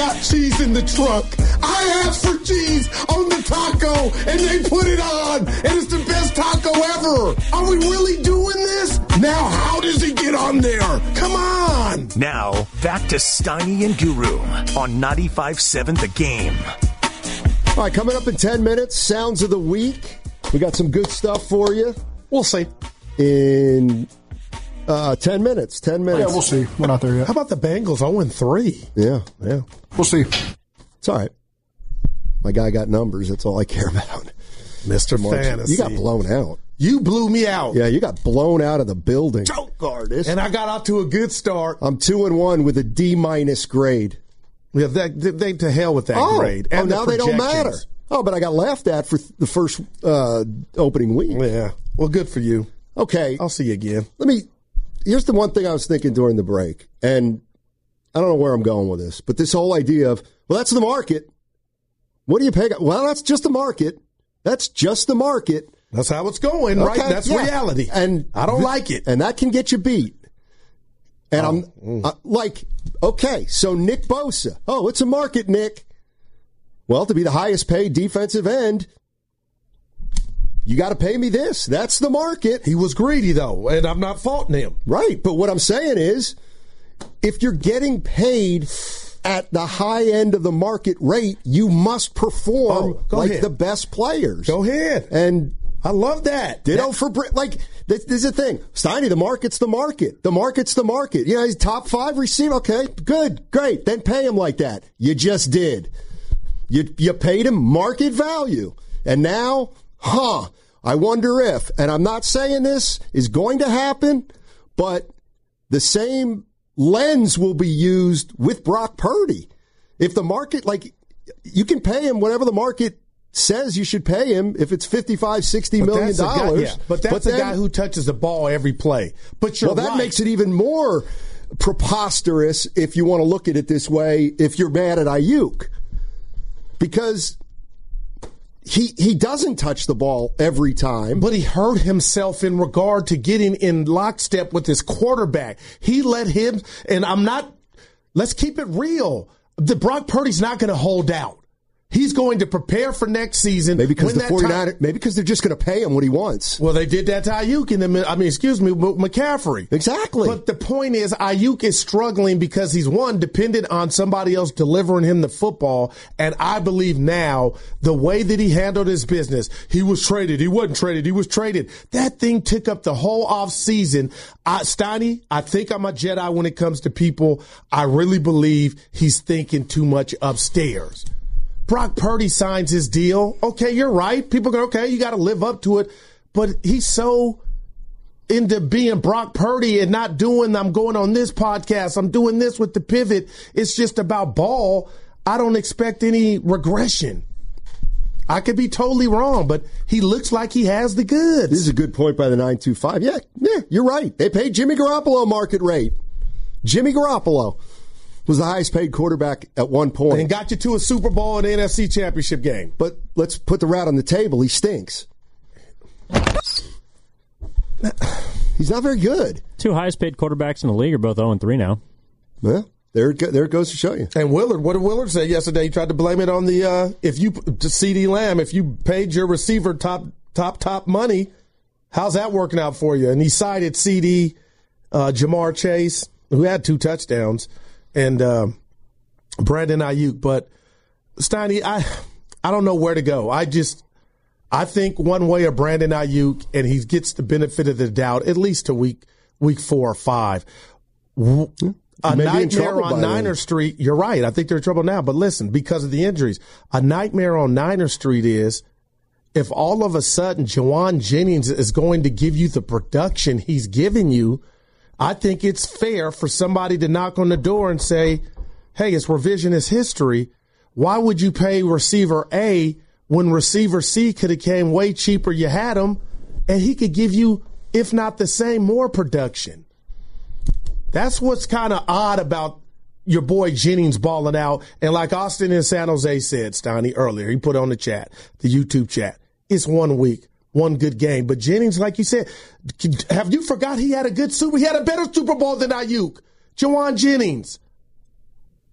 got cheese in the trunk. I asked for cheese on the taco, and they put it on, and it's the best taco ever. Are we really doing this? Now, how does he get on there? Come on. Now, back to Steiny and Guru on 95.7 The Game. All right, coming up in 10 minutes, Sounds of the Week. We got some good stuff for you. We'll see. In 10 minutes. 10 minutes. Yeah, we'll see. We're not there yet. How about the Bengals 0-3? Yeah. We'll see. It's all right. My guy got numbers. That's all I care about. Mr. Fantasy. You got blown out. You blew me out. Yeah, you got blown out of the building. Choke artist. And I got off to a good start. I'm 2-1 with a D- grade. Yeah, they to hell with that grade. And now they don't matter. Oh, but I got laughed at for the first opening week. Yeah. Well, good for you. Okay. I'll see you again. Here's the one thing I was thinking during the break, and I don't know where I'm going with this, but this whole idea of, well, that's the market. What do you pay? Well, that's just the market. That's just the market. That's how it's going, right? That's reality. And I don't like it. And that can get you beat. And okay, so Nick Bosa. Oh, it's a market, Nick. Well, to be the highest paid defensive end, you got to pay me this. That's the market. He was greedy, though, and I'm not faulting him. Right, but what I'm saying is, if you're getting paid at the high end of the market rate, you must perform the best players. Go ahead. And I love that. Ditto for this is the thing. Steiny, the market's the market. The market's the market. You know, he's top 5 receiver. Okay, good, great. Then pay him like that. You just did. You paid him market value. And now, I wonder if, and I'm not saying this is going to happen, but the same lens will be used with Brock Purdy. If the market, you can pay him whatever the market says you should pay him if it's $55-60 million. But that's a guy who touches the ball every play. But you're that makes it even more preposterous if you want to look at it this way, if you're mad at Ayuk. Because he doesn't touch the ball every time. But he hurt himself in regard to getting in lockstep with his quarterback. He let him, and let's keep it real. The Brock Purdy's not going to hold out. He's going to prepare for next season. Maybe because maybe because they're just going to pay him what he wants. Well, they did that to Ayuk McCaffrey. Exactly. But the point is, Ayuk is struggling because he's, one, dependent on somebody else delivering him the football. And I believe now, the way that he handled his business, he was traded. He wasn't traded. He was traded. That thing took up the whole offseason. Steiny, I think I'm a Jedi when it comes to people. I really believe he's thinking too much upstairs. Brock Purdy signs his deal. Okay, you're right. People go, okay, you got to live up to it. But he's so into being Brock Purdy and not doing, I'm going on this podcast, I'm doing this with the pivot. It's just about ball. I don't expect any regression. I could be totally wrong, but he looks like he has the goods. This is a good point by the 925. Yeah, you're right. They paid Jimmy Garoppolo market rate. Jimmy Garoppolo was the highest paid quarterback at one point. And got you to a Super Bowl and an NFC Championship game. But let's put the rat on the table. He stinks. He's not very good. 2 highest paid quarterbacks in the league are both 0-3 now. Yeah, there it goes to show you. And Willard, what did Willard say yesterday? He tried to blame it on the CeeDee Lamb. If you paid your receiver top money, how's that working out for you? And he cited CeeDee, Jamar Chase, who had 2 touchdowns, and Brandon Ayuk. But Steiny, I don't know where to go. I think one way of Brandon Ayuk, and he gets the benefit of the doubt at least to week 4 or 5. A nightmare on Niner Street. You're right. I think they're in trouble now. But listen, because of the injuries, a nightmare on Niner Street is if all of a sudden Jauan Jennings is going to give you the production he's giving you, I think it's fair for somebody to knock on the door and say, hey, it's revisionist history. Why would you pay receiver A when receiver C could have came way cheaper? You had him, and he could give you, if not the same, more production. That's what's kind of odd about your boy Jennings balling out. And like Austin in San Jose said, Steiny, earlier, he put on the chat, the YouTube chat, it's 1 week, 1 good game. But Jennings, like you said, have you forgot he had a better Super Bowl than Ayuk? Jauan Jennings.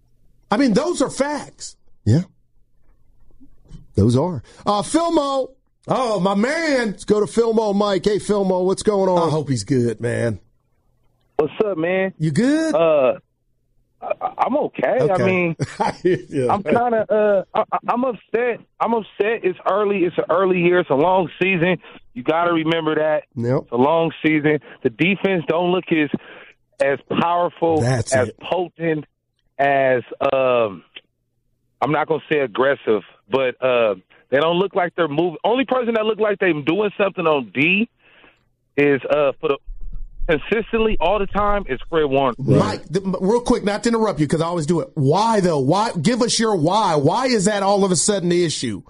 I mean, those are facts. Yeah. Those are. Philmo. Oh, my man. Let's go to Philmo, Mike. Hey, Philmo, what's going on? I hope he's good, man. What's up, man? You good? I'm okay. I mean, I'm kind of I'm upset. I'm upset. It's early. It's an early year. It's a long season. You got to remember that. Yep. It's a long season. The defense don't look as powerful, potent, as I'm not going to say aggressive, but they don't look like they're moving. Only person that look like they're doing something on D is consistently all the time is Fred Warner. Mike, real quick, not to interrupt you because I always do it. Why though? Why? Give us your why. Why is that all of a sudden the issue?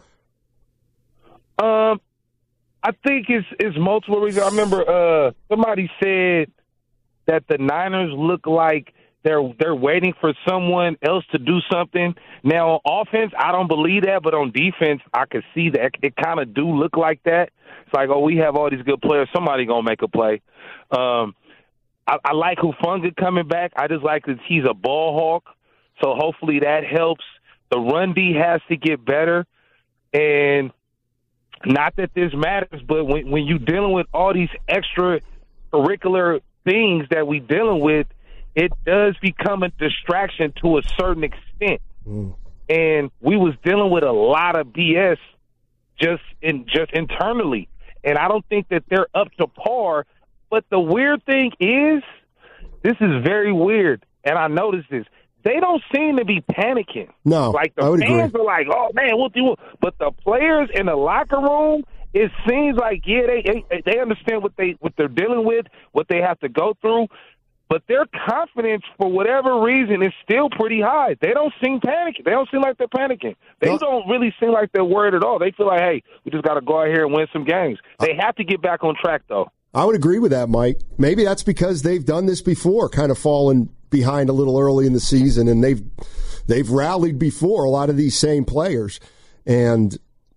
I think it's multiple reasons. I remember somebody said that the Niners look like they're waiting for someone else to do something. Now, on offense, I don't believe that, but on defense, I can see that. It kind of do look like that. It's like, oh, we have all these good players. Somebody going to make a play. I like Hufanga coming back. I just like that he's a ball hawk, so hopefully that helps. The run D has to get better, and not that this matters, but when you're dealing with all these extracurricular things that we dealing with, it does become a distraction to a certain extent. And we was dealing with a lot of BS just internally, and I don't think that they're up to par. But the weird thing is, this is very weird, and I noticed this. They don't seem to be panicking. No, like the I would fans agree. are like, "Oh man, what do?" But the players in the locker room, it seems like they understand what they're dealing with, what they have to go through. But their confidence, for whatever reason, is still pretty high. They don't seem panicking. They don't seem like they're panicking. They don't really seem like they're worried at all. They feel like, hey, we just got to go out here and win some games. They have to get back on track, though. I would agree with that, Mike. Maybe that's because they've done this before, kind of fallen behind a little early in the season, and they've rallied before, a lot of these same players. And,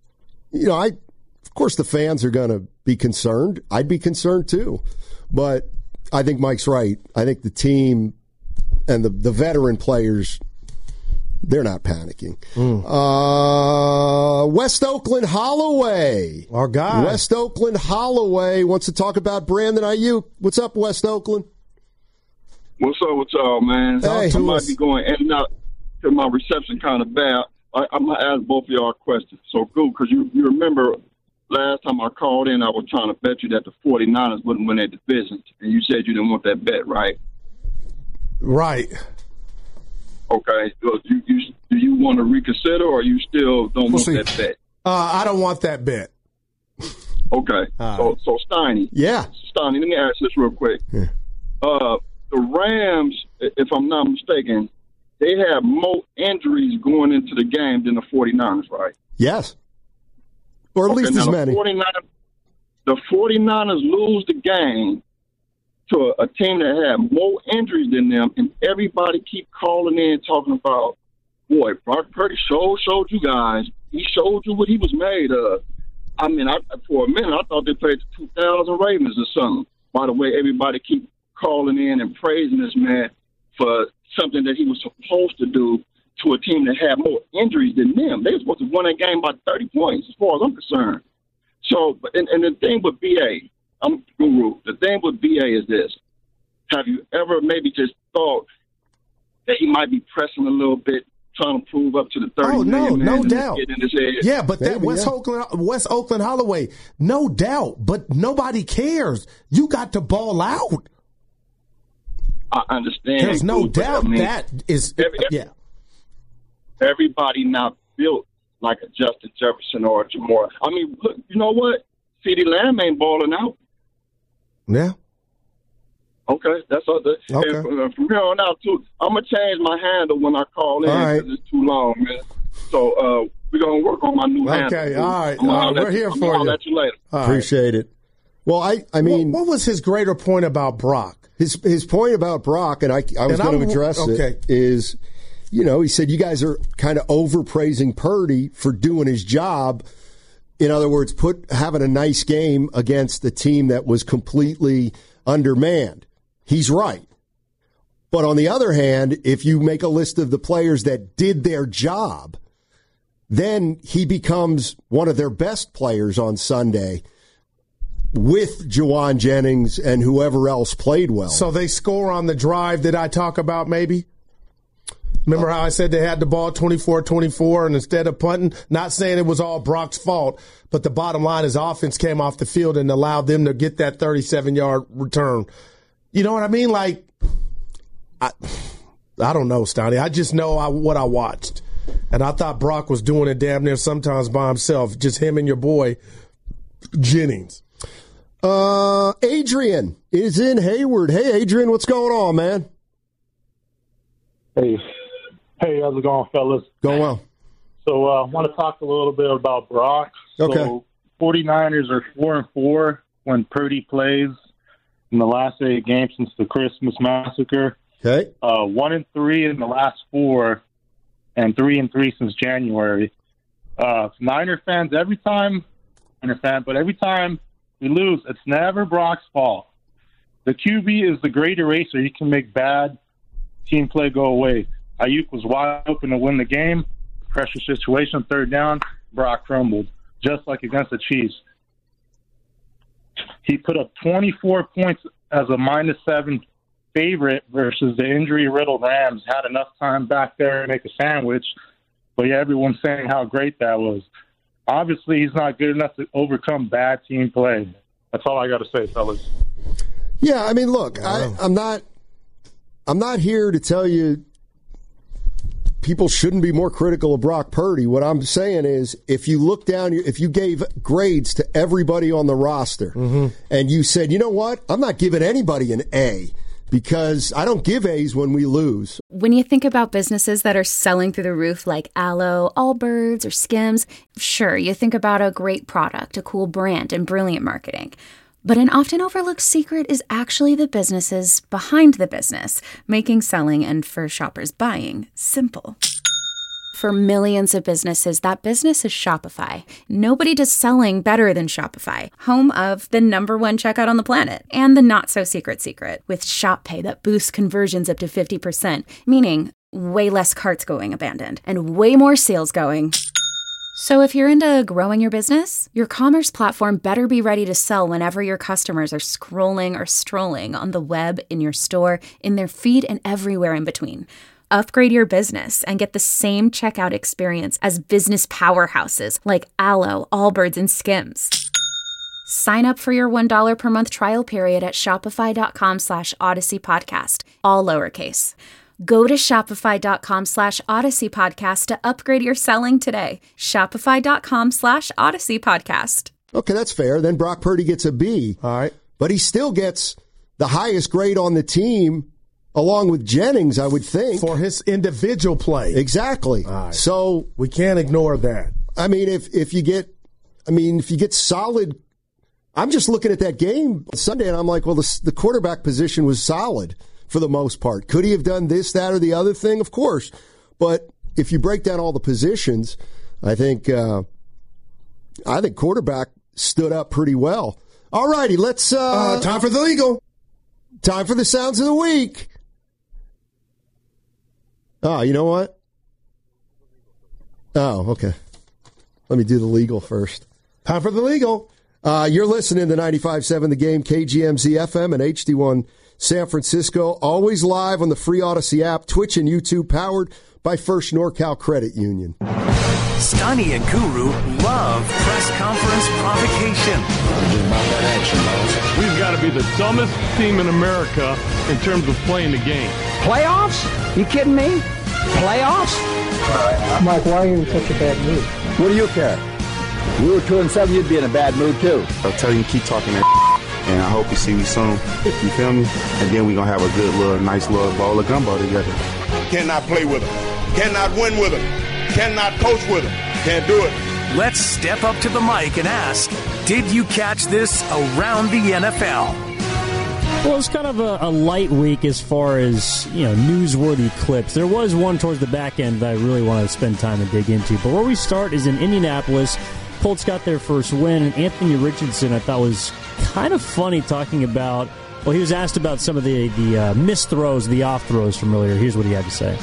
of course the fans are going to be concerned. I'd be concerned too. But I think Mike's right. I think the team and the veteran players, they're not panicking. West Oakland Holloway. Our guy. West Oakland Holloway wants to talk about Brandon Ayuk. What's up, West Oakland? What's up with y'all, man? Hey, I might be going in and out because my reception kind of bad. I'm going to ask both of y'all a question. So, good, because you remember last time I called in, I was trying to bet you that the 49ers wouldn't win that division, and you said you didn't want that bet, right? Right. Okay. So do you want to reconsider, or you still don't want that bet? I don't want that bet. Okay. So Steiny. Yeah. Steiny, let me ask this real quick. Yeah. The Rams, if I'm not mistaken, they have more injuries going into the game than the 49ers, right? Yes. Or at least as many. The 49ers lose the game to a team that had more injuries than them, and everybody keep calling in talking about, boy, Brock Purdy showed you guys. He showed you what he was made of. I mean, for a minute, I thought they played the 2000 Ravens or something. By the way, everybody keep calling in and praising this man for something that he was supposed to do to a team that had more injuries than them. They were supposed to win that game by 30 points, as far as I'm concerned. So, and the thing with BA, I'm Guru. The thing with BA is this. Have you ever maybe just thought that he might be pressing a little bit, trying to prove up to the 30 million? No doubt. Yeah, but Maybe, that West Oakland Holloway, no doubt. But nobody cares. You got to ball out. I understand. There's no doubt that is. Everybody not built like a Justin Jefferson or a Jamora. I mean, look, you know what? CeeDee Lamb ain't balling out. Yeah. Okay, that's all. Okay. And from here on out, too, I'm gonna change my handle when I call in because it's too long, man. So we're gonna work on my new handle. Okay, all right. We're here for you. I'll let you later. Appreciate it. Well, I mean, what was his greater point about Brock? His point about Brock, and I was going to address it, is, he said you guys are kind of overpraising Purdy for doing his job. In other words, having a nice game against the team that was completely undermanned. He's right. But on the other hand, if you make a list of the players that did their job, then he becomes one of their best players on Sunday with Juwan Jennings and whoever else played well. So they score on the drive that I talk about maybe? Remember how I said they had the ball 24-24 and instead of punting, not saying it was all Brock's fault, but the bottom line is offense came off the field and allowed them to get that 37-yard return. You know what I mean? Like, I don't know, Stoney. I just know what I watched. And I thought Brock was doing it damn near sometimes by himself, just him and your boy Jennings. Adrian is in Hayward. Hey, Adrian, what's going on, man? Hey, how's it going, fellas? Going well. So I want to talk a little bit about Brock. Okay. So 49ers are 4-4 when Purdy plays in the last 8 games since the Christmas massacre. Okay. 1-3 in the last 4, and 3-3 since January. Niner fans, every time we lose, it's never Brock's fault. The QB is the great eraser. He can make bad team play go away. Ayuk was wide open to win the game. Pressure situation, 3rd down, Brock crumbled, just like against the Chiefs. He put up 24 points as a -7 favorite versus the injury-riddled Rams. Had enough time back there to make a sandwich, but yeah, everyone's saying how great that was. Obviously, he's not good enough to overcome bad team play. That's all I got to say, fellas. Yeah, I mean, look, I'm not here to tell you people shouldn't be more critical of Brock Purdy. What I'm saying is, if you look down, if you gave grades to everybody on the roster, and you said, you know what, I'm not giving anybody an A, because I don't give A's when we lose. When you think about businesses that are selling through the roof like Aloe, Allbirds, or Skims, sure, you think about a great product, a cool brand, and brilliant marketing. But an often overlooked secret is actually the businesses behind the business, making selling and for shoppers buying simple. For millions of businesses, that business is Shopify. Nobody does selling better than Shopify, home of the #1 checkout on the planet and the not-so-secret secret with Shop Pay that boosts conversions up to 50%, meaning way less carts going abandoned and way more sales going. So if you're into growing your business, your commerce platform better be ready to sell whenever your customers are scrolling or strolling on the web, in your store, in their feed, and everywhere in between. Upgrade your business and get the same checkout experience as business powerhouses like Aloe, Allbirds, and Skims. Sign up for your $1 per month trial period at shopify.com/Odyssey Podcast, all lowercase. Go to shopify.com/Odyssey Podcast to upgrade your selling today. Shopify.com/Odyssey Podcast. Okay, that's fair. Then Brock Purdy gets a B. All right. But he still gets the highest grade on the team, along with Jennings, I would think. For his individual play. Exactly. Right. So we can't ignore that. I mean, if you get solid, I'm just looking at that game Sunday and I'm like, well, the quarterback position was solid for the most part. Could he have done this, that, or the other thing? Of course. But if you break down all the positions, I think quarterback stood up pretty well. All righty, let's time for the legal. Time for the sounds of the week. Oh, you know what? Oh, okay. Let me do the legal first. Time for the legal. You're listening to 95.7 The Game, KGMZ FM, and HD1 San Francisco. Always live on the free Odyssey app, Twitch and YouTube, powered by First NorCal Credit Union. Steiny and Guru love press conference provocation. We've got to be the dumbest team in America in terms of playing the game. Playoffs? You kidding me? Playoffs? Mike, why are you in such a bad mood? What do you care? We were 2-7, you'd be in a bad mood too. I'll tell you, keep talking that and I hope you see me soon. You feel me? And then we're going to have a good little, nice little bowl of gumbo together. Cannot play with them. Cannot win with them. Cannot coach with them. Can't do it. Let's step up to the mic and ask, did you catch this around the NFL? Well, it's kind of a light week as far as, newsworthy clips. There was one towards the back end that I really want to spend time and dig into. But where we start is in Indianapolis. Colts got their first win, and Anthony Richardson, I thought, was kind of funny talking about Well, he was asked about some of the missed throws, the off throws from earlier. Here's what he had to say.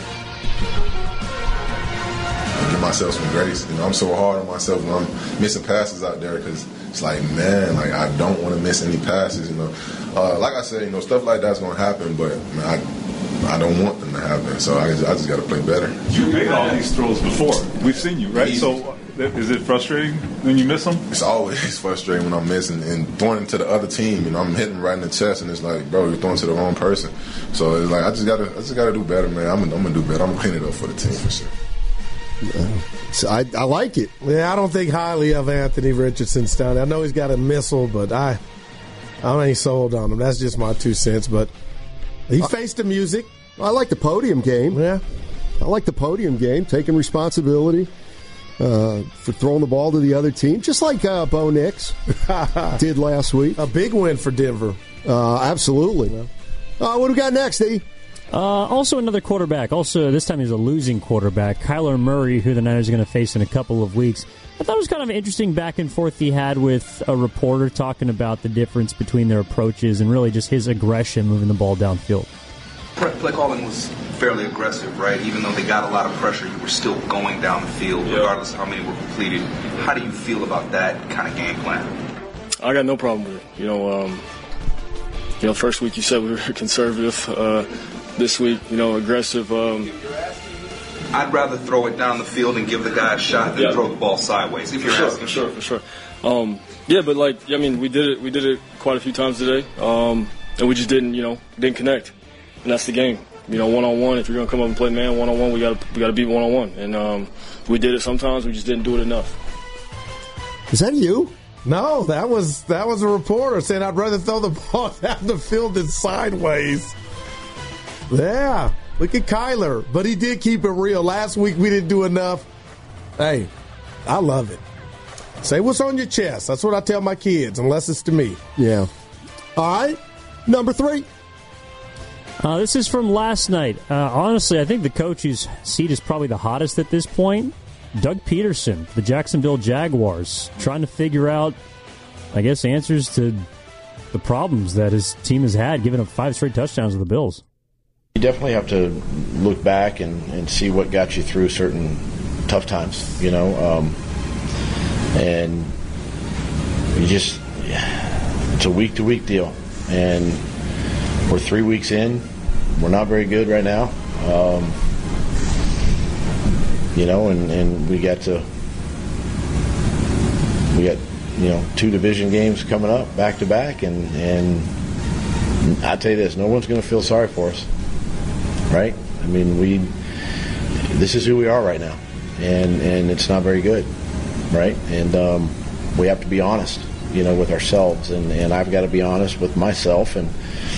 Give myself some grace. I'm so hard on myself when I'm missing passes out there because it's like, man, like I don't want to miss any passes. Like I said, stuff like that's going to happen, but man, I don't want them to happen. So I just got to play better. You made all these throws before. We've seen you, right? So is it frustrating when you miss them? It's always frustrating when I'm missing and throwing it to the other team. I'm hitting right in the chest, and it's like, bro, you're throwing to the wrong person. So it's like I just gotta do better, man. I'm gonna do better. I'm gonna clean it up for the team for sure. So I like it. Yeah, I don't think highly of Anthony Richardson, Stoney. I know he's got a missile, but I ain't sold on him. That's just my 2 cents. But he faced the music. I like the podium game. Yeah, I like the podium game, taking responsibility for throwing the ball to the other team, just like Bo Nix did last week. A big win for Denver. Absolutely. What do we got next, E? Also another quarterback. Also, this time he's a losing quarterback, Kyler Murray, who the Niners are going to face in a couple of weeks. I thought it was kind of an interesting back and forth he had with a reporter talking about the difference between their approaches and really just his aggression moving the ball downfield. Play calling was fairly aggressive, right? Even though they got a lot of pressure, you were still going down the field, regardless of how many were completed. How do you feel about that kind of game plan? I got no problem with it. First week you said we were conservative. This week, aggressive. I'd rather throw it down the field and give the guy a shot than throw the ball sideways. If you're asking, for sure. We did it quite a few times today, and we just didn't connect, and that's the game. 1-on-1. If you're gonna come up and play man 1-on-1, we gotta beat 1-on-1, and we did it sometimes. We just didn't do it enough. Is that you? No, that was a reporter saying I'd rather throw the ball down the field than sideways. Yeah, look at Kyler. But he did keep it real. Last week we didn't do enough. Hey, I love it. Say what's on your chest. That's what I tell my kids, unless it's to me. Yeah. All right, number 3. This is from last night. Honestly, I think the coach's seat is probably the hottest at this point. Doug Peterson, the Jacksonville Jaguars, trying to figure out, answers to the problems that his team has had, giving up 5 straight touchdowns to the Bills. You definitely have to look back and see what got you through certain tough times, and it's a week-to-week deal. And we're 3 weeks in. We're not very good right now. And we got 2 division games coming up back-to-back. And I tell you this, no one's going to feel sorry for us. Right? This is who we are right now, and it's not very good, right? And we have to be honest, with ourselves, and I've got to be honest with myself, and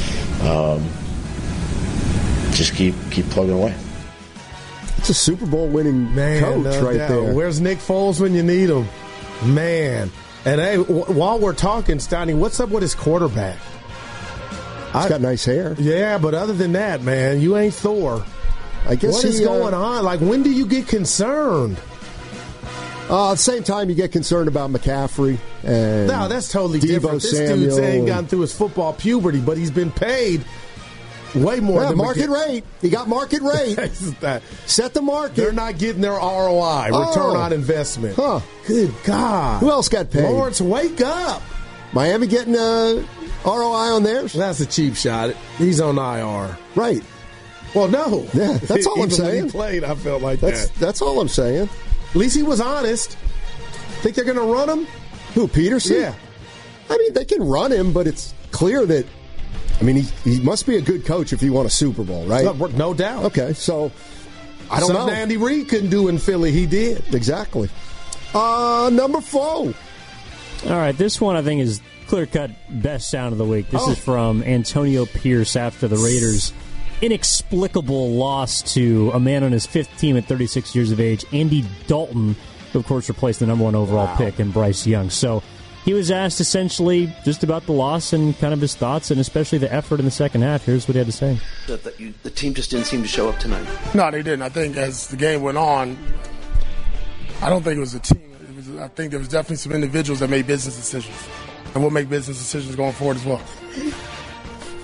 just keep plugging away. It's a Super Bowl winning coach right there. Where's Nick Foles when you need him? Man. And hey, while we're talking, Stoney, what's up with his quarterback? He's got nice hair. Yeah, but other than that, man, you ain't Thor. I guess what is going on? Like, when do you get concerned? At the same time, you get concerned about McCaffrey. And no, that's totally different. This dude ain't gotten through his football puberty, but he's been paid way more than market rate. He got market rate. Set the market. They're not getting their ROI, return on investment. Huh. Good God. Who else got paid? Lawrence, wake up. Miami getting ROI on theirs? That's a cheap shot. He's on IR. Right. Well, no. Yeah, that's all I'm saying. When he played, I felt like that. That's all I'm saying. At least he was honest. Think they're going to run him? Who, Peterson? Yeah. They can run him, but it's clear that, he must be a good coach if he won a Super Bowl, right? No doubt. Okay, so I don't know. Something Andy Reid couldn't do in Philly, he did. Exactly. Number 4. All right, this one I think is clear-cut best sound of the week. This is from Antonio Pierce after the Raiders' inexplicable loss to a man on his 5th team at 36 years of age, Andy Dalton, who, of course, replaced the number 1 overall pick in Bryce Young. So he was asked essentially just about the loss and kind of his thoughts and especially the effort in the second half. Here's what he had to say. The team just didn't seem to show up tonight. No, they didn't. I think as the game went on, I don't think it was a team. I think there was definitely some individuals that made business decisions. And we'll make business decisions going forward as well.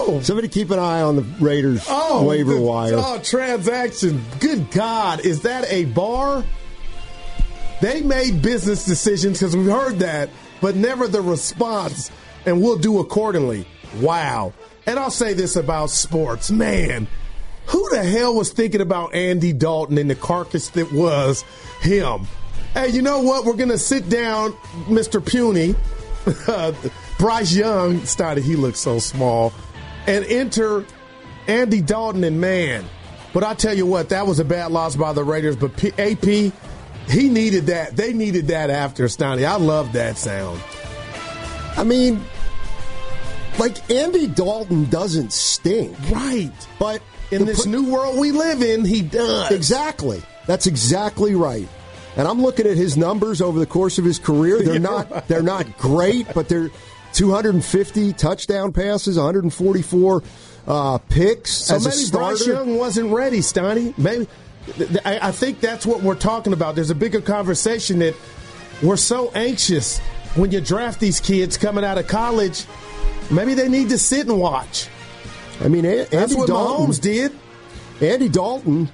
Oh. Somebody keep an eye on the Raiders waiver wire. Oh, transaction. Good God. Is that a bar? They made business decisions because we've heard that, but never the response, and we'll do accordingly. Wow. And I'll say this about sports. Man, who the hell was thinking about Andy Dalton and the carcass that was him? Hey, you know what? We're going to sit down, Mr. Puny, Bryce Young, he looks so small, and enter Andy Dalton, and man. But I tell you what, that was a bad loss by the Raiders, but AP, he needed that. They needed that after Stoney. I love that sound. I mean, like, Andy Dalton doesn't stink. Right. But in this new world we live in, he does. Exactly. That's exactly right. And I'm looking at his numbers over the course of his career. They're not great, but they're 250 touchdown passes, 144 picks so as a maybe starter. Bryce Young wasn't ready, Stoney. Maybe I think that's what we're talking about. There's a bigger conversation that we're so anxious when you draft these kids coming out of college. Maybe they need to sit and watch. I mean, that's what Mahomes did. Andy Dalton,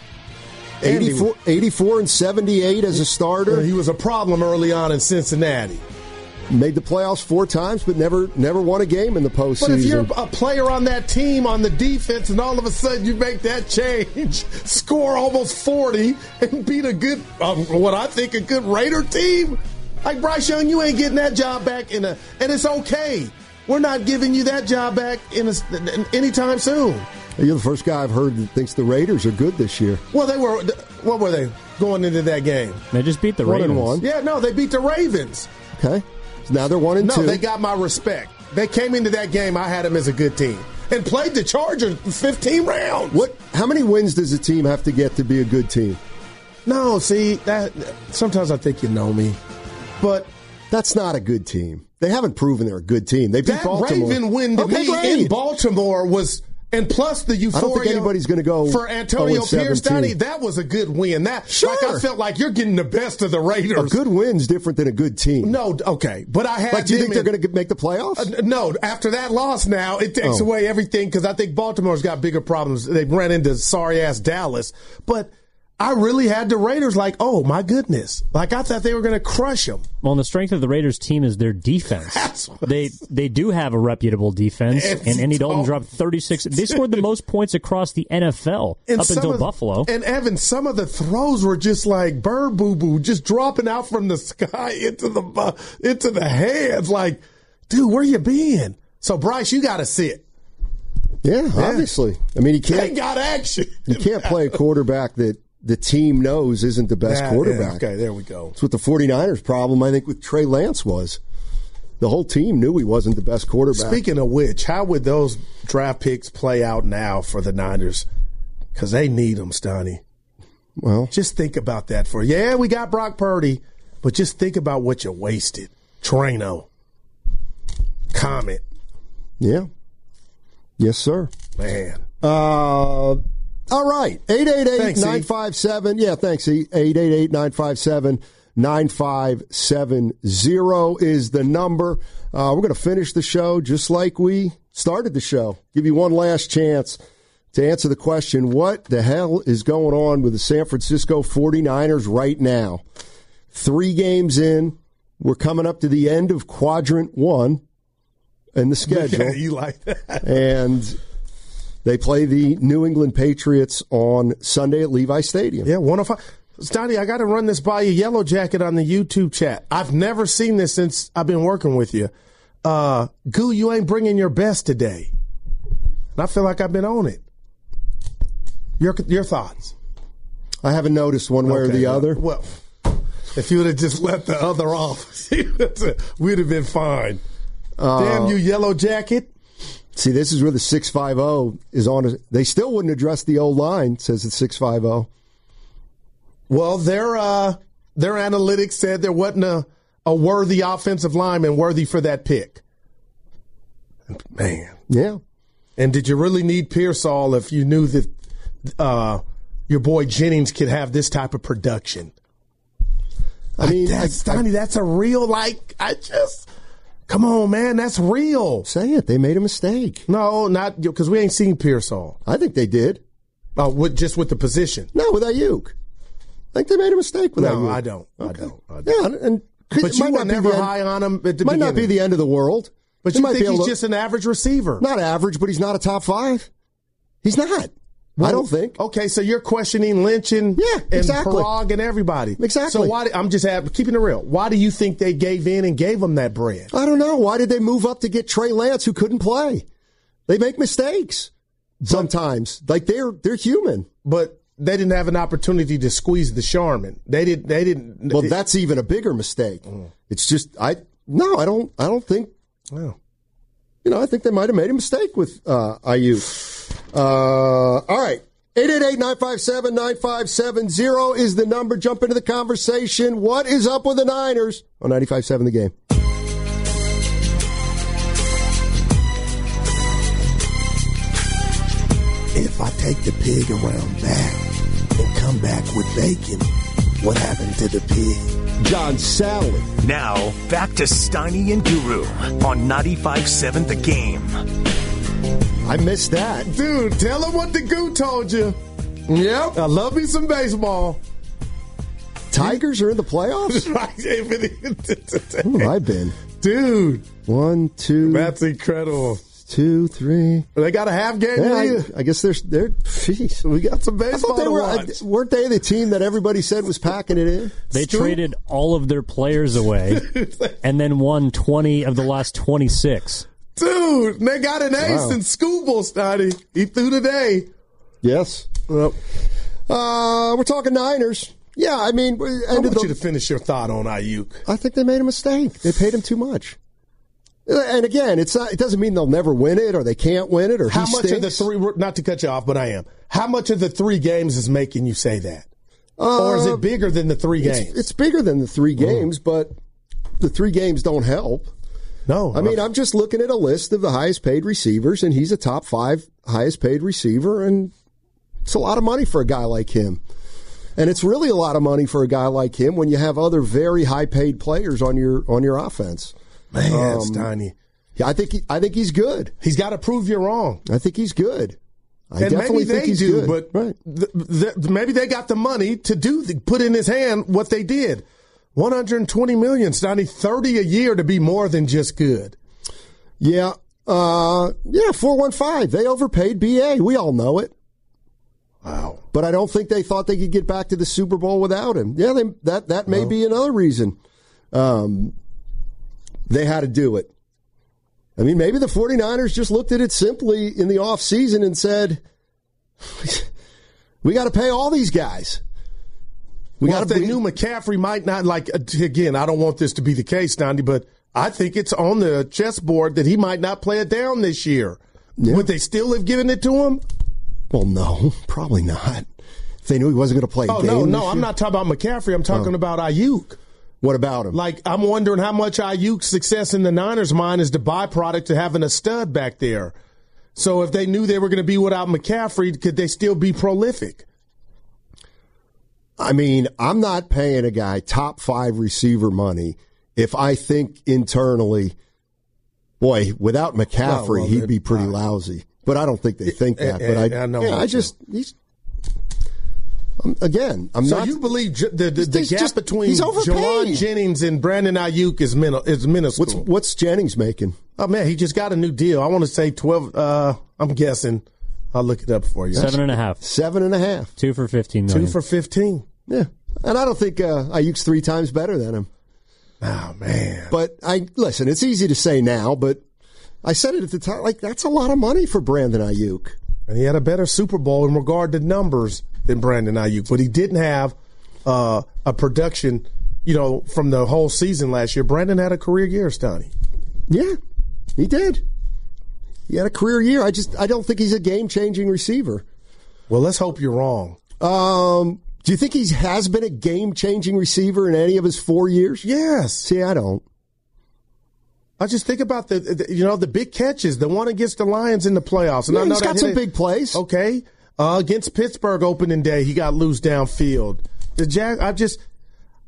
84 and 78 as a starter. He was a problem early on in Cincinnati. Made the playoffs 4 times, but never won a game in the postseason. But if you're a player on that team on the defense, and all of a sudden you make that change, score almost 40, and beat a good, what I think a good Raider team, like Bryce Young, you ain't getting that job back and it's okay. We're not giving you that job back anytime soon. You're the first guy I've heard that thinks the Raiders are good this year. Well, what were they going into that game? They just beat the Ravens. 1-1. Yeah, no, they beat the Ravens. Okay. So now they're 1-2. No, they got my respect. They came into that game, I had them as a good team. And played the Chargers 15 rounds. How many wins does a team have to get to be a good team? No, see, that sometimes I think you know me. But that's not a good team. They haven't proven they're a good team. They beat Baltimore. That Raven win to me in Baltimore was... And plus the euphoria. I don't think anybody's going to go for Antonio Pierce. That was a good win. Sure. Like I felt like you're getting the best of the Raiders. A good win's different than a good team. No, okay, but I had. Like, do you think they're going to make the playoffs? No, after that loss, now it takes away everything because I think Baltimore's got bigger problems. They ran into sorry ass Dallas, but I really had the Raiders like, oh my goodness, like I thought they were going to crush them. Well, and the strength of the Raiders team is their defense. They do have a reputable defense, and Andy Dalton dropped 36. They scored the most points across the NFL up until Buffalo. And Evan, some of the throws were just like bird boo boo, just dropping out from the sky into the hands. Like, dude, where you been? So Bryce, you got to sit. Yeah, obviously. I mean, they got action. You can't play a quarterback that the team knows isn't the best quarterback. Yeah, okay, there we go. That's what the 49ers' problem, I think, with Trey Lance was. The whole team knew he wasn't the best quarterback. Speaking of which, how would those draft picks play out now for the Niners? Because they need them, Stoney. Well, just think about that we got Brock Purdy, but just think about what you wasted. Trano. Comet. Yeah. Yes, sir. Man. All right, 888-957. Yeah, thanks, E. 888-957-9570 is the number. We're going to finish the show just like we started the show. Give you one last chance to answer the question, what the hell is going on with the San Francisco 49ers right now? 3 games in. We're coming up to the end of Quadrant 1 in the schedule. Yeah, you like that. And they play the New England Patriots on Sunday at Levi Stadium. Yeah, 105. Stoney, I got to run this by you. Yellow Jacket on the YouTube chat. I've never seen this since I've been working with you. Goo, you ain't bringing your best today. And I feel like I've been on it. Your thoughts? I haven't noticed one way or the other. Well, if you would have just let the other off, we'd have been fine. Damn you, Yellow Jacket. See, this is where the 650 is on. They still wouldn't address the old line, says the 650. Well, their analytics said there wasn't a worthy offensive lineman worthy for that pick. Man. Yeah. And did you really need Pearsall if you knew that your boy Jennings could have this type of production? I mean, Stoney, that's a real, Come on, man, that's real. Say it. They made a mistake. No, not because we ain't seen Pearsall. I think they did. Just with the position. No, with Ayuk. I think they made a mistake with Ayuk. No, I don't. Okay. I don't. Yeah, and but you were never high on him at the beginning. Might not be the end of the world. But you think he's just an average receiver? Not average, but he's not a top 5. He's not. I don't think. Okay, so you're questioning Lynch and Parag and everybody. Exactly. So I'm just keeping it real. Why do you think they gave in and gave him that bread? I don't know. Why did they move up to get Trey Lance, who couldn't play? They make mistakes sometimes. Like they're human. But they didn't have an opportunity to squeeze the Charmin. They didn't. Well, that's even a bigger mistake. It's just I don't think. Well, I think they might have made a mistake with Ayuk. All right. 888-957-9570 is the number. Jump into the conversation. What is up with the Niners on 95.7 The Game? If I take the pig around back and come back with bacon, what happened to the pig? John Sally. Now, back to Steiny and Guru on 95.7 The Game. I missed that. Dude, tell him what the Goo told you. Yep, I love me some baseball. Tigers are in the playoffs? Who have I been? Dude. 1, 2. That's incredible. 2, 3. They got a half game with you? I guess they're jeez. We got some baseball to watch. Weren't they the team that everybody said was packing it in? They traded all of their players away and then won 20 of the last 26. Dude, they got an ace in Scooble, Stoddy. He threw today. Yes. Well, we're talking Niners. Yeah, I mean, I want you to finish your thought on Ayuk. I think they made a mistake. They paid him too much. And again, it doesn't mean they'll never win it or they can't win it or how much of the 3, not to cut you off, but I am. How much of the 3 games is making you say that? Or is it bigger than the 3 games? It's bigger than the 3 games, but the 3 games don't help. No. I mean, I'm just looking at a list of the highest paid receivers, and he's a top 5 highest paid receiver, and it's a lot of money for a guy like him. And it's really a lot of money for a guy like him when you have other very high paid players on your offense. Man, Steiny. Yeah, I think he's good. He's got to prove you wrong. I think he's good. I and definitely maybe think they he's do, good. But maybe they got the money to put in his hand what they did. $120 million, Steiny, 30 a year to be more than just good. Yeah. 415. They overpaid BA. We all know it. Wow. But I don't think they thought they could get back to the Super Bowl without him. Yeah, that may be another reason. They had to do it. I mean, maybe the 49ers just looked at it simply in the offseason and said, we got to pay all these guys. If they knew McCaffrey might not, again, I don't want this to be the case, Donnie, but I think it's on the chessboard that he might not play it down this year. Yeah. Would they still have given it to him? Well, no, probably not. If they knew he wasn't going to play a game. No, I'm not talking about McCaffrey. I'm talking about Ayuk. What about him? I'm wondering how much Ayuk's success in the Niners' mind is the byproduct to having a stud back there. So if they knew they were going to be without McCaffrey, could they still be prolific? I mean, I'm not paying a guy top 5 receiver money if I think internally, boy, without McCaffrey, he'd be pretty lousy. But I don't think they think that. But I know. Yeah, I'm so not. So you believe the gap between Jawan Jennings and Brandon Ayuk is minuscule? What's Jennings making? Oh, man, he just got a new deal. I want to say 12. I'm guessing. I'll look it up for you. 7.5. 7.5. 2 for $15 million. 2 for 15. Yeah. And I don't think Ayuk's 3 times better than him. Oh, man. But listen, it's easy to say now, but I said it at the time, that's a lot of money for Brandon Ayuk. And he had a better Super Bowl in regard to numbers than Brandon Ayuk, but he didn't have a production, from the whole season last year. Brandon had a career year, Stoney. Yeah, he did. He had a career year. I don't think he's a game-changing receiver. Well, let's hope you're wrong. Do you think he has been a game-changing receiver in any of his 4 years? Yes. See, I don't. I just think about the big catches, the one against the Lions in the playoffs. And yeah, he's got some big plays.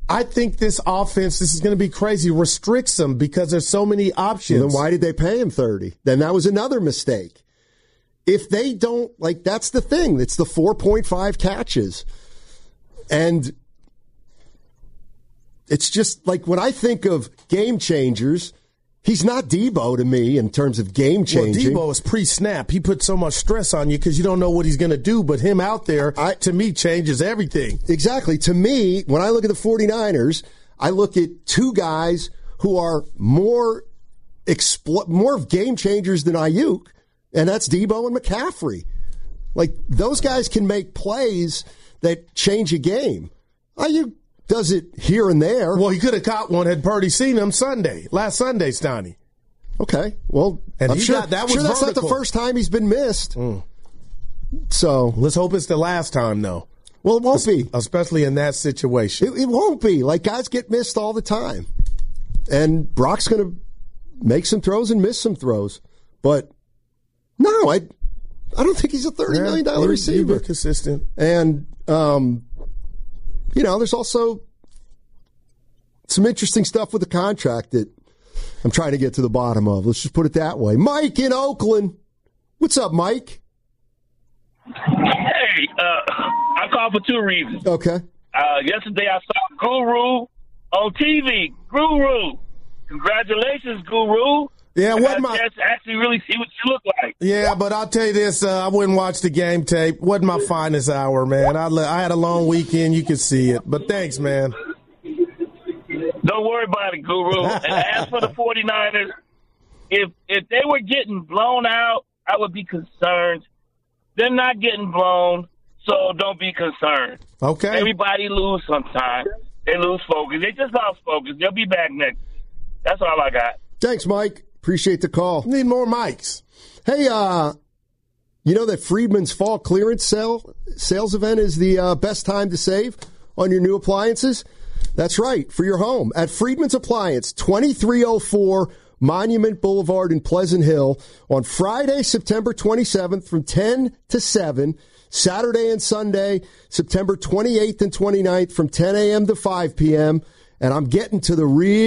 I think this offense, this is going to be crazy, restricts them because there's so many options. Then why did they pay him 30? Then that was another mistake. If they don't, like, that's the thing. It's the 4.5 catches. And it's just like when I think of game changers, he's not Debo to me in terms of game changing. Well, Debo is pre-snap. He puts so much stress on you because you don't know what he's going to do. But him out there, to me, changes everything. Exactly. To me, when I look at the 49ers, I look at two guys who are more game changers than Ayuk, and that's Debo and McCaffrey. Like, those guys can make plays that change a game. Ayuk does it here and there. Well, he could have caught one had Purdy seen him last Sunday, Stoney. Okay, well, and I'm sure that's not the first time he's been missed. So let's hope it's the last time, though. Well, it won't be, especially in that situation. It won't be. Like, guys get missed all the time, and Brock's going to make some throws and miss some throws. But no, I don't think he's a $30 million receiver. You're consistent, and there's also some interesting stuff with the contract that I'm trying to get to the bottom of. Let's just put it that way. Mike in Oakland. What's up, Mike? Hey, I called for two reasons. Okay. Yesterday I saw Guru on TV. Guru. Congratulations, Guru. Yeah, I actually really see what you look like. Yeah, but I'll tell you this, I wouldn't watch the game tape. Wasn't my finest hour, man. I had a long weekend. You could see it. But thanks, man. Don't worry about it, Guru. And as for the 49ers, if they were getting blown out, I would be concerned. They're not getting blown, so don't be concerned. Okay. Everybody lose sometimes. They lose focus. They just lost focus. They'll be back next. That's all I got. Thanks, Mike. Appreciate the call. Need more mics. Hey, you know that Friedman's Fall Clearance sales event is the best time to save on your new appliances? That's right, for your home. At Friedman's Appliance, 2304 Monument Boulevard in Pleasant Hill on Friday, September 27th from 10 to 7, Saturday and Sunday, September 28th and 29th from 10 a.m. to 5 p.m., and I'm getting to the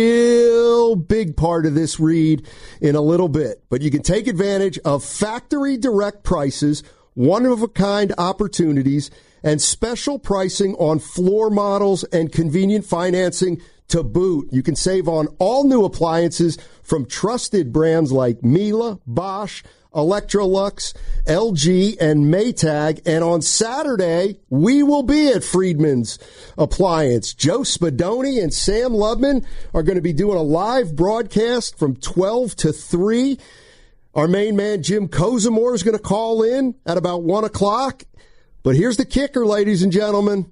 real big part of this read in a little bit. But you can take advantage of factory direct prices, one-of-a-kind opportunities, and special pricing on floor models and convenient financing to boot. You can save on all new appliances from trusted brands like Miele, Bosch, Electrolux, LG, and Maytag. And on Saturday, we will be at Friedman's Appliance. Joe Spadoni and Sam Lubman are going to be doing a live broadcast from 12 to 3. Our main man, Jim Kozimor, is going to call in at about 1 o'clock. But here's the kicker, ladies and gentlemen.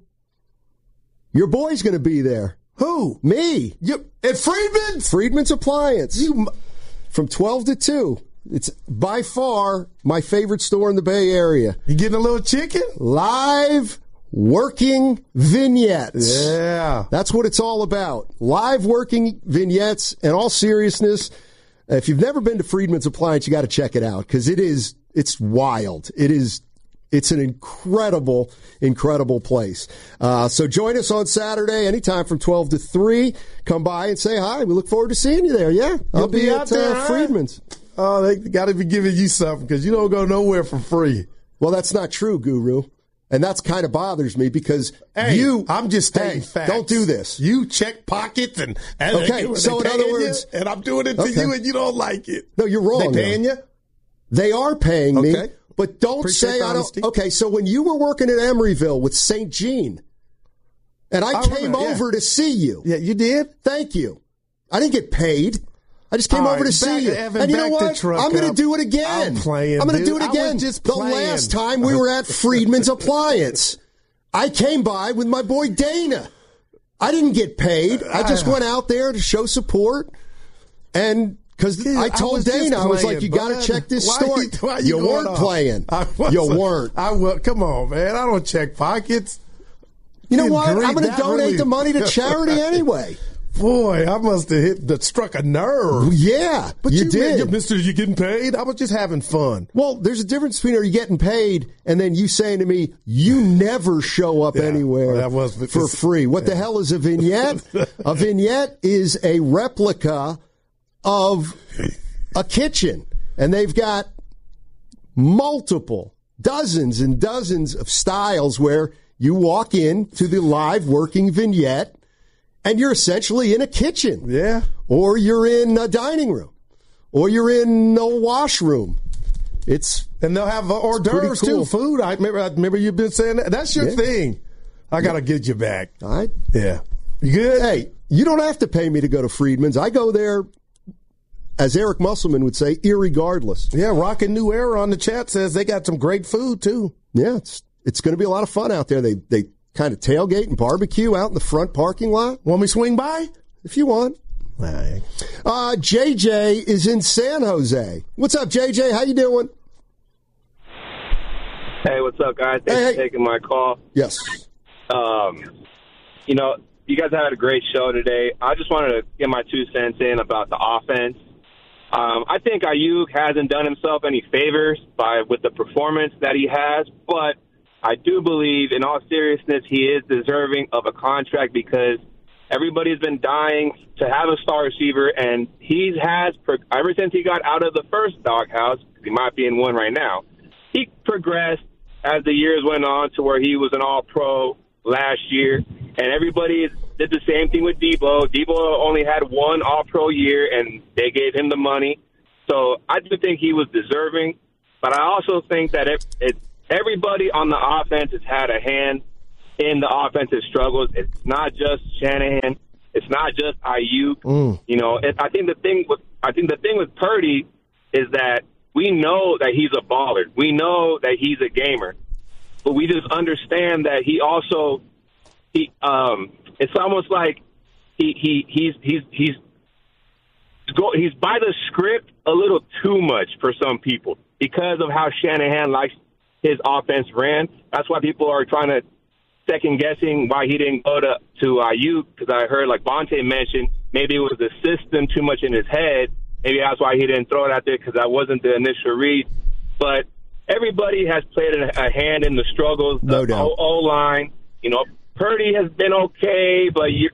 Your boy's going to be there. Who? Me. At Friedman's? Friedman's Appliance. From 12 to 2. It's by far my favorite store in the Bay Area. You getting a little chicken? Live working vignettes. Yeah. That's what it's all about. Live working vignettes. In all seriousness, if you've never been to Friedman's Appliance, you got to check it out because it's wild. It's an incredible, incredible place. So join us on Saturday, anytime from 12 to 3. Come by and say hi. We look forward to seeing you there. Yeah, I'll be out there at Friedman's. Oh, they got to be giving you something because you don't go nowhere for free. Well, that's not true, Guru. And that's kind of bothers me because I'm just stating facts. Don't do this. You check pockets and okay. So in other words, and I'm doing it to you and you don't like it. No, you're wrong. They paying you? They are paying me. Okay. But don't say I don't. Okay, so when you were working at Emeryville with St. Jean, and I came over to see you. Yeah, you did? Thank you. I didn't get paid. I just came over to see you. And you know what? I'm going to do it again. I'm going to do it again. The last time we were at Friedman's Appliance, I came by with my boy Dana. I didn't get paid. I just went out there to show support. And because I told Dana, I was like, you got to check this story. You weren't playing. You weren't. Come on, man. I don't check pockets. You know what? I'm going to donate the money to charity anyway. Boy, I must have struck a nerve. Yeah, but you did. Mister, you getting paid? I was just having fun. Well, there's a difference between are you getting paid and then you saying to me, you never show up anywhere for free. What the hell is a vignette? A vignette is a replica of a kitchen. And they've got multiple, dozens and dozens of styles where you walk in to the live working vignette and you're essentially in a kitchen. Yeah. Or you're in a dining room. Or you're in a washroom. And they'll have hors d'oeuvres cool. too, food. I remember you've been saying that. That's your thing. I got to get you back. All right. Yeah. You good? Hey, you don't have to pay me to go to Friedman's. I go there, as Eric Musselman would say, irregardless. Yeah, Rockin' New Era on the chat says they got some great food too. Yeah, it's going to be a lot of fun out there. They kind of tailgate and barbecue out in the front parking lot. Want me swing by? If you want. JJ is in San Jose. What's up, JJ? How you doing? Hey, what's up, guys? Thanks for taking my call. Yes. You guys had a great show today. I just wanted to get my 2 cents in about the offense. I think Ayuk hasn't done himself any favors with the performance that he has, but I do believe, in all seriousness, he is deserving of a contract because everybody's been dying to have a star receiver, and ever since he got out of the first doghouse, he might be in one right now, he progressed as the years went on to where he was an all-pro last year, and everybody did the same thing with Debo. Debo only had one all-pro year, and they gave him the money. So I do think he was deserving, but I also think that everybody on the offense has had a hand in the offensive struggles. It's not just Shanahan. It's not just Ayuk. I think the thing with Purdy is that we know that he's a baller. We know that he's a gamer, but we just understand that he also it's almost like he's by the script a little too much for some people because of how Shanahan likes his offense ran. That's why people are trying to second guessing why he didn't go to Ayuk, because I heard, like Bonte mentioned, maybe it was the system too much in his head. Maybe that's why he didn't throw it out there, because that wasn't the initial read. But everybody has played a hand in the struggles. No doubt. The O-line, Purdy has been okay, but he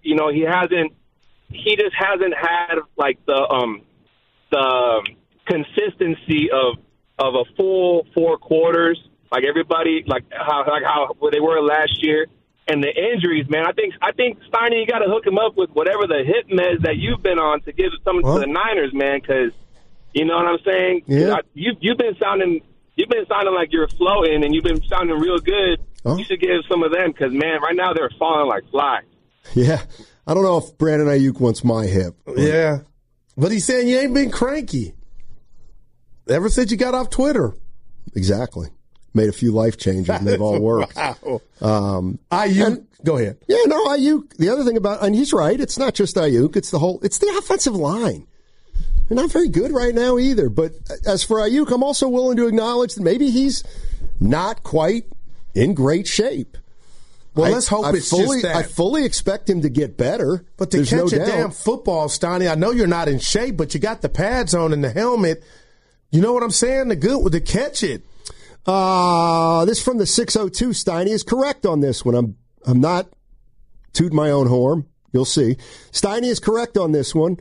just hasn't had like the consistency of a full 4 quarters, like everybody, like how they were last year. And the injuries, man, I think Steiny, you got to hook him up with whatever the hip meds that you've been on to give some to the Niners, man, because you know what I'm saying. Yeah. You've been sounding like you're floating, and you've been sounding real good. You should give some of them, because man, right now they're falling like flies. Yeah, I don't know if Brandon Ayuk wants my hip. Yeah, but he's saying you ain't been cranky ever since you got off Twitter. Exactly. Made a few life changes, and they've all worked. Ayuk, go ahead. Yeah, no, Ayuk. The other thing and he's right, it's not just Ayuk, it's the offensive line. They're not very good right now either. But as for Ayuk, I'm also willing to acknowledge that maybe he's not quite in great shape. Well, let's hope it's just that. I fully expect him to get better. But to catch a damn football, Steiny, I know you're not in shape, but you got the pads on and the helmet. You know what I'm saying? To catch it. This from the 602. Steiny is correct on this one. I'm not tooting my own horn. You'll see. Steiny is correct on this one.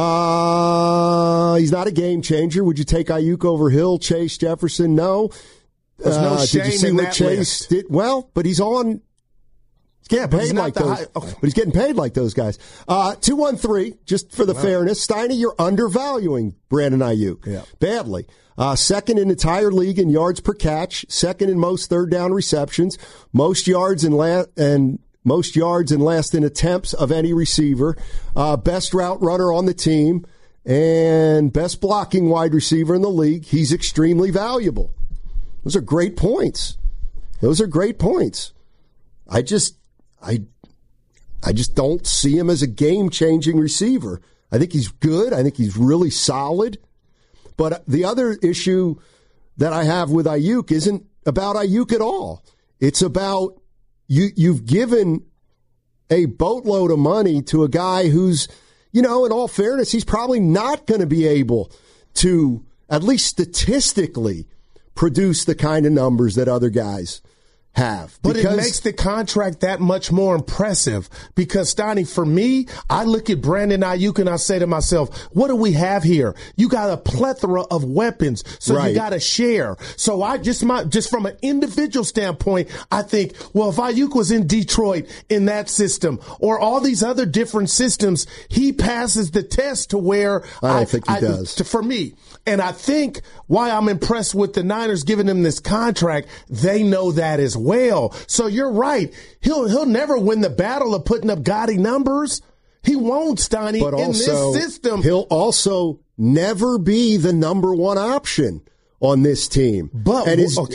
He's not a game changer. Would you take Ayuk over Hill, Chase, Jefferson? No. There's no shame did you see in what that Chase list. did? Well, but he's on. Yeah, but paid like those. But he's getting paid like those guys. 213, just for the fairness. Steiny, you're undervaluing Brandon Ayuk badly. Second in the entire league in yards per catch. Second in most third down receptions. Most yards and last in attempts of any receiver. Best route runner on the team, and best blocking wide receiver in the league. He's extremely valuable. Those are great points. I just don't see him as a game-changing receiver. I think he's good. I think he's really solid. But the other issue that I have with Ayuk isn't about Ayuk at all. It's about you've given a boatload of money to a guy who's, in all fairness, he's probably not going to be able to, at least statistically, produce the kind of numbers that other guys have. But it makes the contract that much more impressive because, Stoney, for me, I look at Brandon Ayuk and I say to myself, what do we have here? You got a plethora of weapons, so you got to share. So I just from an individual standpoint, I think, well, if Ayuk was in Detroit in that system or all these other different systems, he passes the test to where I don't think he does. For me. And I think why I'm impressed with the Niners giving him this contract, they know that as well. So you're right. He'll never win the battle of putting up gaudy numbers. He won't, Stoney. But in also, this system, he'll also never be the number one option on this team. But isn't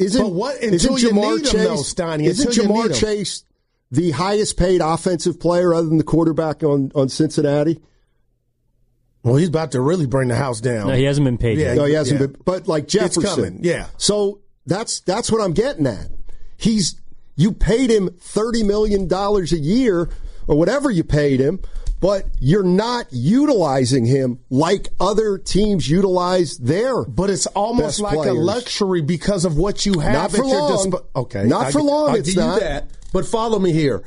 Jamar Chase, though, Stoney? Isn't Jamar Chase the highest paid offensive player other than the quarterback on Cincinnati? Well, he's about to really bring the house down. No, he hasn't been paid yet. No, he hasn't been. But like Jefferson. It's coming, yeah. So that's what I'm getting at. You paid him $30 million a year or whatever you paid him, but you're not utilizing him like other teams utilize their But it's almost best like players. a luxury because of what you have Not for at your long. disposal. Okay. Not for long, I'll it's give not. you that. But follow me here.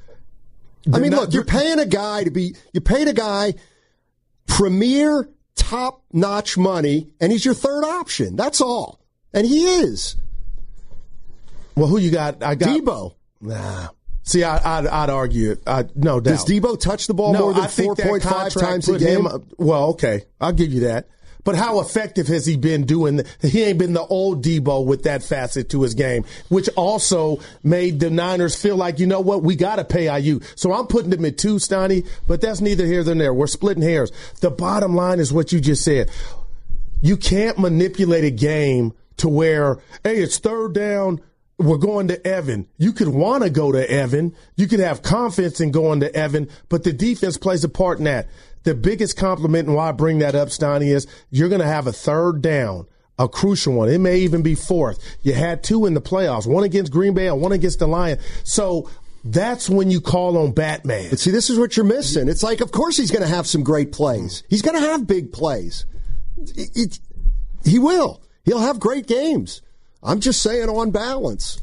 Look, you're paying a guy you paid a guy premier top-notch money, and he's your third option. That's all. And he is. Well, who you got? I got Debo. Nah. See, I'd argue it. No doubt. Does Debo touch the ball more than 4.5 times a game? Well, okay. I'll give you that. But how effective has he been doing? He ain't been the old Debo with that facet to his game, which also made the Niners feel like, you know what, we got to pay Ayuk. So I'm putting him at 2, Stoney, but that's neither here nor there. We're splitting hairs. The bottom line is what you just said. You can't manipulate a game to where, hey, it's third down, we're going to Evan. You could want to go to Evan. You could have confidence in going to Evan, but the defense plays a part in that. The biggest compliment and why I bring that up, Stoney, is you're going to have a third down, a crucial one. It may even be fourth. You had 2 in the playoffs, one against Green Bay and one against the Lions. So that's when you call on Batman. But see, this is what you're missing. It's like, of course he's going to have some great plays. He's going to have big plays. He will. He'll have great games. I'm just saying on balance.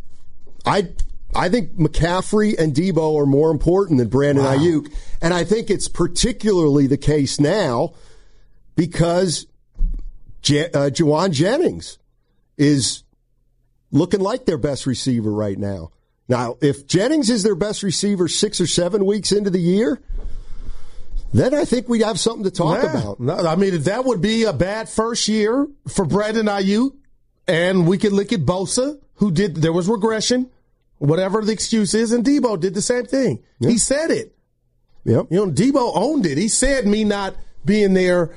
I think McCaffrey and Debo are more important than Brandon Ayuk. And I think it's particularly the case now because Juwan Jennings is looking like their best receiver right now. Now, if Jennings is their best receiver 6 or 7 weeks into the year, then I think we have something to talk about. No, I mean, that would be a bad first year for Brandon Ayuk. And we could look at Bosa, there was regression. Whatever the excuse is, and Debo did the same thing. Yep. He said it. Yep. Debo owned it. He said me not being there,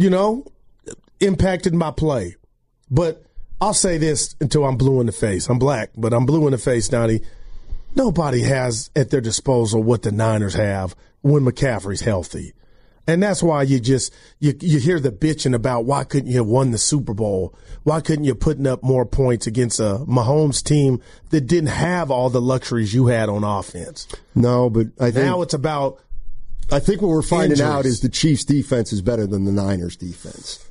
impacted my play. But I'll say this until I'm blue in the face. I'm black, but I'm blue in the face, Donnie. Nobody has at their disposal what the Niners have when McCaffrey's healthy. And that's why you hear the bitching about why couldn't you have won the Super Bowl? Why couldn't you putting up more points against a Mahomes team that didn't have all the luxuries you had on offense? No, but I think now it's about. I think what we're finding injuries. out is the Chiefs' defense is better than the Niners' defense,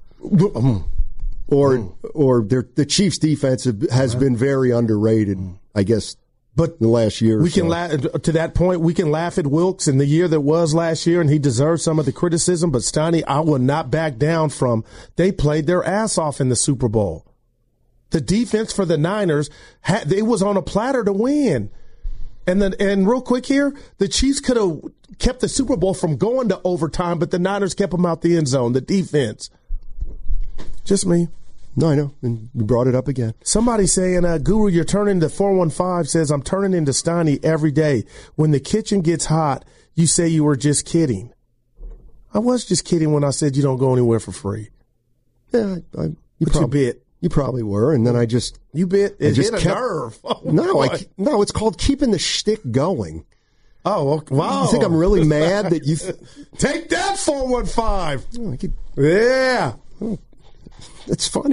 or the Chiefs' defense has been very underrated, I guess. But in the last year, to that point, we can laugh at Wilkes in the year that was last year, and he deserves some of the criticism. But Stoney, I will not back down from. They played their ass off in the Super Bowl. The defense for the Niners, it was on a platter to win. And real quick here, the Chiefs could have kept the Super Bowl from going to overtime, but the Niners kept them out the end zone. The defense, just me. No, I know. And you brought it up again. Somebody saying, Guru, you're turning to 415 says, I'm turning into Stoney every day. When the kitchen gets hot, you say you were just kidding. I was just kidding when I said you don't go anywhere for free. Yeah, you bit. You probably were, and then I just... You bit. It hit a nerve. Oh, no, it's called keeping the shtick going. Oh, wow. You think I'm really mad that you... Take that, 415. Oh, yeah. It's funny.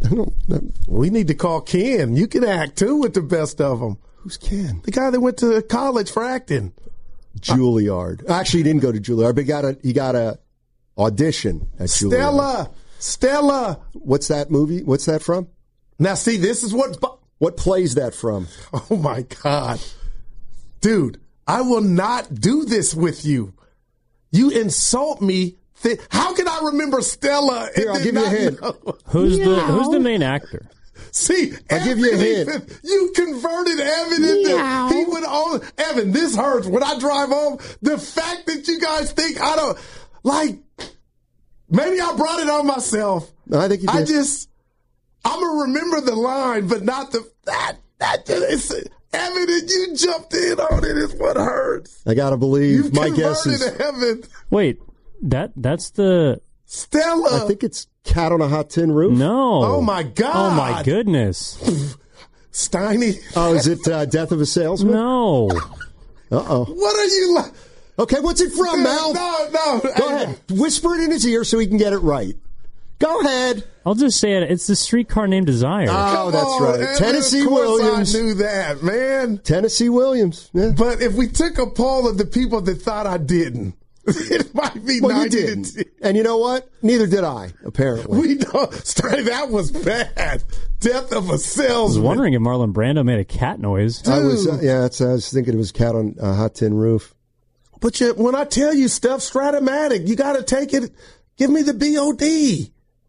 We need to call Ken. You can act, too, with the best of them. Who's Ken? The guy that went to college for acting. Juilliard. Actually, he didn't go to Juilliard, but he got a audition at Juilliard. Stella. What's that movie? What's that from? Now, see, this is what plays that from? Oh, my God. Dude, I will not do this with you. You insult me. How can I remember Stella? Here, I'll give you a hint. Who's the main actor? See, I'll give you a hint. You converted Evan into he would own Evan. This hurts when I drive home. The fact that you guys think I don't like. Maybe I brought it on myself. No, I think you did. I'm gonna remember the line, but not that. It's, Evan, and you jumped in on it. Is what hurts. I gotta believe. My guess is Evan. Wait, that's the Stella. I think it's Cat on a Hot Tin Roof. No. Oh my God. Oh my goodness. Steiny. Oh, is it Death of a Salesman? No. Uh-oh. What are you like? Okay, what's it from, Mel? No. Go ahead. Whisper it in his ear so he can get it right. Go ahead. I'll just say it. It's The Streetcar Named Desire. Oh, that's right. Evan, Tennessee Williams. I knew that, man. Tennessee Williams. Yeah. But if we took a poll of the people that thought I didn't, it might be 90 you didn't. to 10. And you know what? Neither did I, apparently. We don't. That was bad. Death of a salesman. I was wondering if Marlon Brando made a cat noise. I was thinking it was Cat on a Hot Tin Roof. But when I tell you stuff, Stratomatic, you got to take it. Give me the BOD.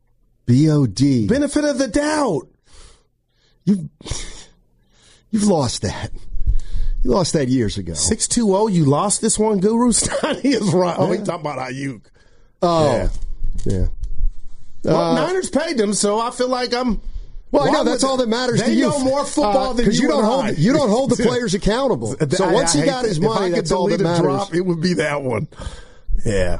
BOD. Benefit of the doubt. You've lost that. You lost that years ago. 620, you lost this one, Guru? Steiny is right. Oh, he's talking about Ayuk. Oh. Yeah. Well, Niners paid them, so I feel like I'm... Well, I know that's all that matters to you. They know more football than you don't and hold. You don't hold the players accountable. So once he got his money, that's all that matters. Drop, it would be that one. Yeah.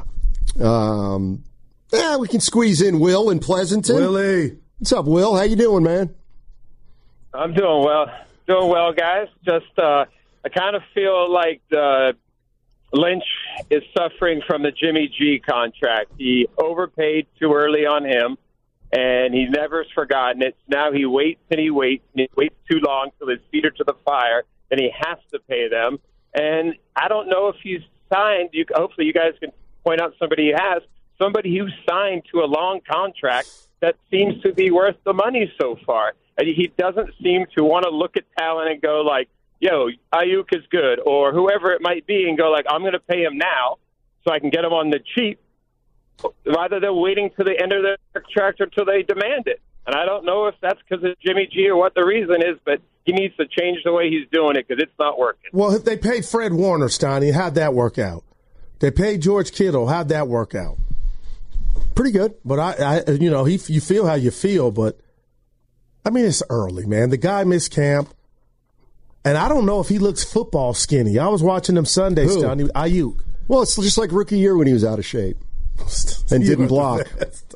Yeah, we can squeeze in Will in Pleasanton. Willie. What's up, Will? How you doing, man? I'm doing well. Doing well, guys. Just I kind of feel like Lynch is suffering from the Jimmy G contract. He overpaid too early on him, and he never's forgotten it. Now he waits and he waits too long till his feet are to the fire, and he has to pay them. And I don't know if he's signed. Hopefully you guys can point out somebody he has. Somebody who signed to a long contract that seems to be worth the money so far. And he doesn't seem to want to look at talent and go like, yo, Ayuk is good, or whoever it might be, and go like, I'm going to pay him now so I can get him on the cheap, rather than waiting to the end of their contract until they demand it. And I don't know if that's because of Jimmy G or what the reason is, but he needs to change the way he's doing it because it's not working. Well, if they paid Fred Warner, Steiny, how'd that work out? They paid George Kittle. How'd that work out? Pretty good. But you feel how you feel, but I mean, it's early, man. The guy missed camp, and I don't know if he looks football skinny. I was watching him Sunday, Steiny. Ayuk. Well, it's just like rookie year when he was out of shape and didn't block.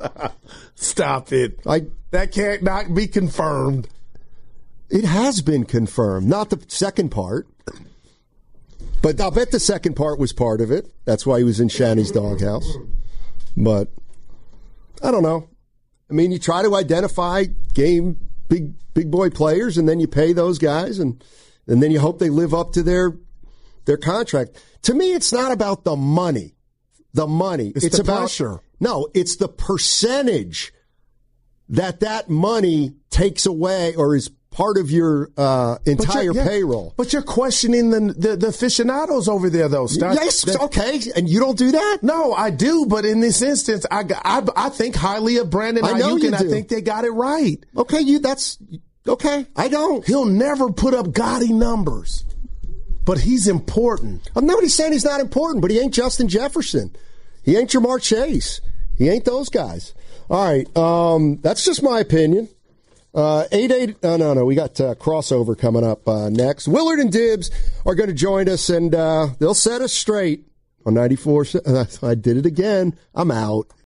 Stop it. That can't not be confirmed. It has been confirmed. Not the second part. But I'll bet the second part was part of it. That's why he was in Shanny's doghouse. But I don't know. I mean, you try to identify big boy players, and then you pay those guys, and then you hope they live up to their contract. To me, it's not about the money. The money. It's the about pressure. No, it's the percentage that money takes away or is part of your entire payroll. But you're questioning the aficionados over there, though, Stein. Yes, okay. And you don't do that? No, I do. But in this instance, I think highly of Brandon Ayuk, and I think they got it right. Okay, that's okay. I don't. He'll never put up gaudy numbers, but he's important. I'm not saying he's not important, but he ain't Justin Jefferson. He ain't Jamar Chase. He ain't those guys. All right, that's just my opinion. 8-8. No. We got crossover coming up next. Willard and Dibbs are going to join us, and they'll set us straight on 94. I did it again. I'm out.